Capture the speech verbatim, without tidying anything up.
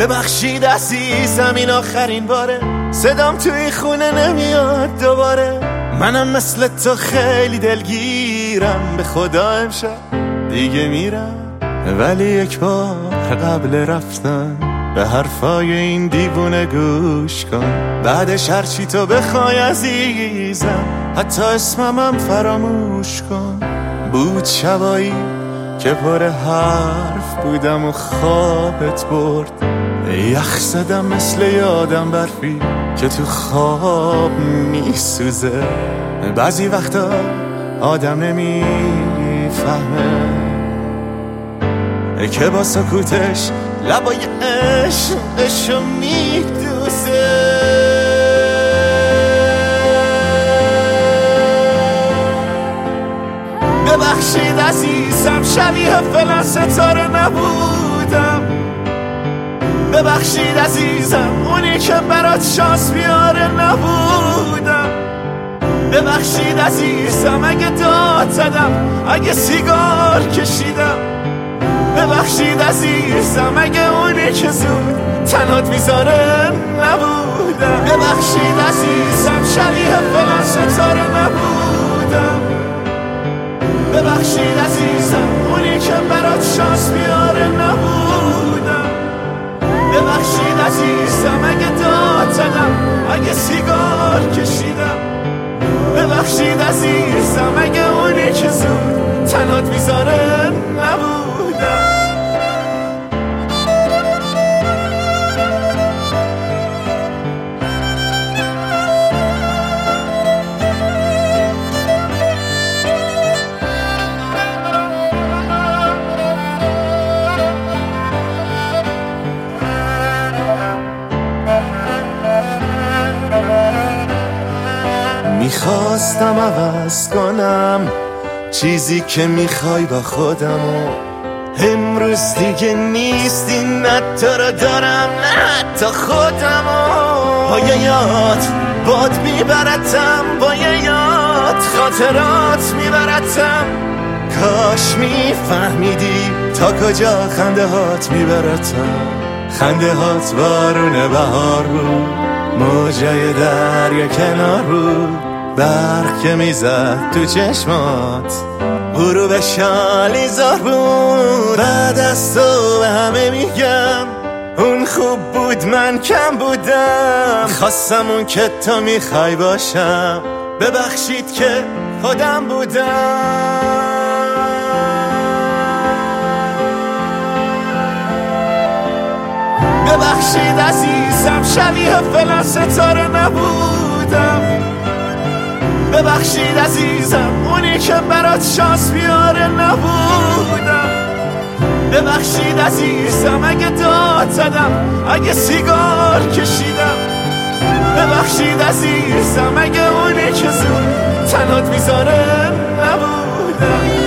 ببخشید عزیزم این آخرین باره، صدام تو این خونه نمیاد دوباره. منم مثل تو خیلی دلگیرم، به خدا امشب دیگه میرم. ولی یک بار قبل رفتن به حرفای این دیوونه گوش کن. بعدش هرچی تو بخوای عزیزم، حتی اسممم فراموش کن. بود شبایی که پر حرف بودم و خوابت برد، یخ زدم مثل یادم برفی که تو خواب میسوزه. بعضی وقتا آدم نمیفهمه که با سکوتش لبای عشقشو میدوزه. ببخشید عزیزم شبیه فلان ستاره نبودم. ببخشید عزیزم اونی که برات شانس بیاره نبودم. ببخشید عزیزم اگه داد زدم، اگه سیگار کشیدم. ببخشید عزیزم اگه اونی که زود تنهات میذاره نبودم. ببخشید عزیزم شبیه فلان ستاره نبودم. ببخشید عزیزم اونی که برات شانس بیاره نبودم. ببخشید عزیزم اگه داد زدم، اگه سیگار کشیدم. ببخشید عزیزم اگه اونی که زود تنهات میذاره نبودم. میخواستم عوض کنم چیزی که میخوای با خودم، و امروز دیگه نیستی، نه تو رو دارم نه حتی خودم. با یه یاد باد میبرتم، با یه یاد خاطرات میبرتم. کاش میفهمیدی تا کجا خنده هات میبرتم. خنده هات بارون بهار بود، موجای دریا کنار بود، برق که میزد تو چشمات، غروب شالیزار بود. بعد از تو به همه میگم اون خوب بود من کم بودم. خواستم اون که تو میخوای باشم، ببخشید که خودم بودم. ببخشید عزیزم شبیه فلان ستاره نبودم. ببخشید عزیزم اونی که برات شانس بیاره نبودم. ببخشید عزیزم اگه داد زدم، اگه سیگار کشیدم. ببخشید عزیزم اگه اونی که زود تنهات میذاره نبودم.